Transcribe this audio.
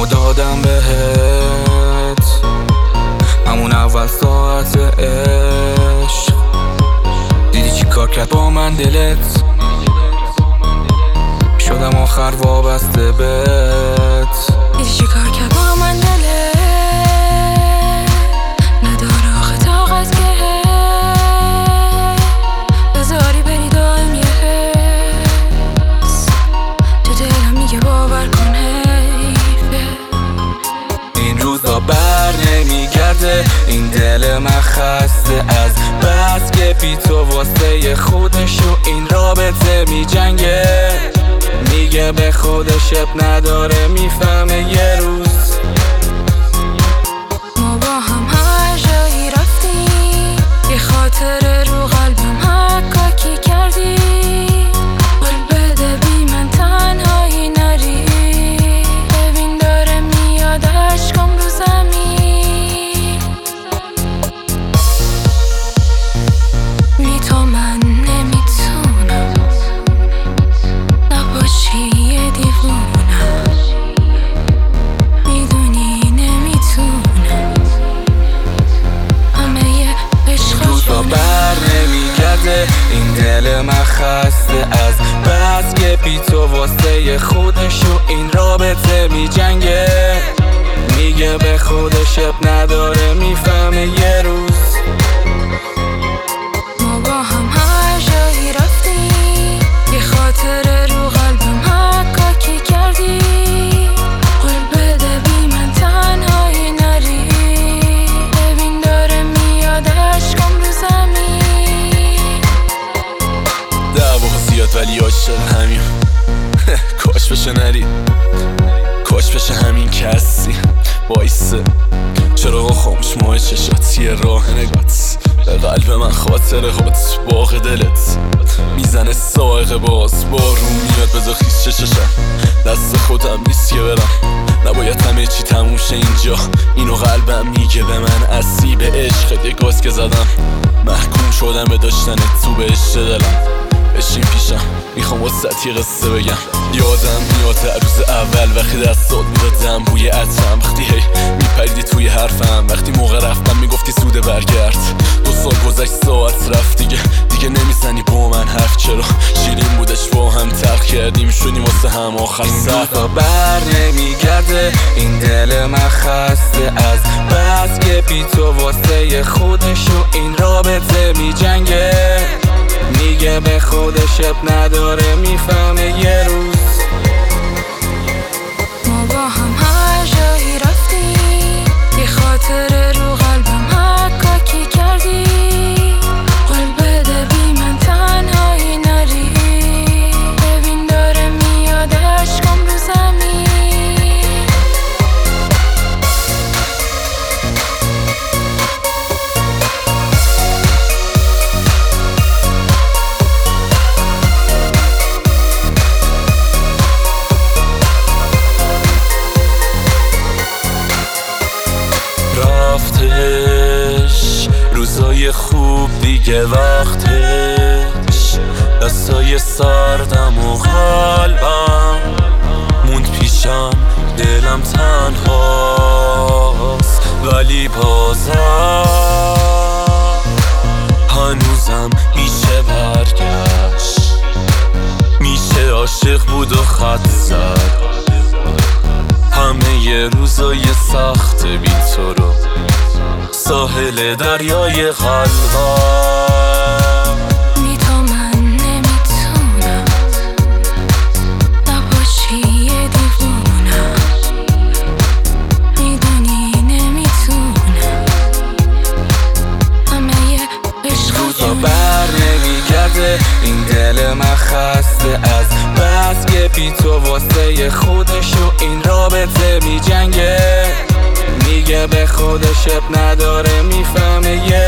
دلمو دادم بهت همون اول ساعت عشق. دیدی چی کار کرد با من دلت؟ شدم آخر وابسته بهت. دیدی چی کار کرد با من دلت؟ نداره آخه طاقت که بذاری بری دائم یه حس تو دلم میگه باور کن حیفه. این روزا بر نمیگرده، این دل من خسته از بس که بی تو واسه خودش و این رابطه میجنگه. میگه به خودش اب نداره، میفهمه یه روز ما با هم هر جایی رفتیم، یه خاطره رو قلبم حکاکی کردی. قول بده بی من تنهایی نری، ببین داره میاد عشقم رو زمین. بی تو من نمیتونم نباشی یه دیوونم، میدونی نمیتونم همه یه عشق روزا بر نمیگرده، این دل من خسته از بس که بی تو واسه خودش و این رابطه میجنگه. میگه به خودش اب نداره، میفهمه یه روز ما با هم هر جایی رفتیم، یه خاطره رو قلبم حکاکی کردی. قول بده بی من تنهایی نری، ببین داره میاد عشقم رو زمین. دعوا زیاد ولی عاشق همین کاش بشه نری، کاش بشه همین کسی وایسه چراغ خاموش ماه چشات، یه راه نگات به قلب من خاطره هات باغ دلت میزنه سائق باز بارون میاد بذار خیس چششم دست خودم نیست که برم. نباید همه چی تموم شه اینجا، اینو قلبم میگه به من اسیب عشقت. یه گاز که زدم محکوم شدم به داشتن تو به عشق دلم. بشین پیشم میخوام واسه یه قصه بگم. یادم میاد روز اول وقتی دستات میدادم بوی عطرم، وقتی هی میپریدی توی حرفم، وقتی موقع رفتم میگفتی سوده برگرد. 2 سال گذشت ساعت رفت دیگه نمیزنی با من حرف. چرا شیرین بودش با هم تلخ کردیم شدیم واسه هم آخر روزا بر نمیگرده، این دل من خسته از بس که بی تو واسه خودش و این رابطه میجنگه. میگه به خودش اب نداره، میفهمه یه روز ما با هم هر جایی رفتیم، یه خاطره رو قلبم حکاکی کردی. قول بده بی من تنهایی نری، ببین داره میاد عشقم رو زمین. رفتش روزای خوب دیگه وقتش، دستای سردم و قلبم موند پیشم دلم تنهاست ولی بازم هنوزم میشه برگشت، میشه عاشق بود و خط زد همه ی روزای سخت بی تو رو ساحل دریای قلبم. بی تو من نمیتونم نباشی یه دیوونم، میدونی نمیتونم همه یه عشق روزا بر نمیگرده، این دل من خسته از بس که بی تو واسه خودش و این رابطه میجنگه. میگه به خودش اب نداره، میفهمه یه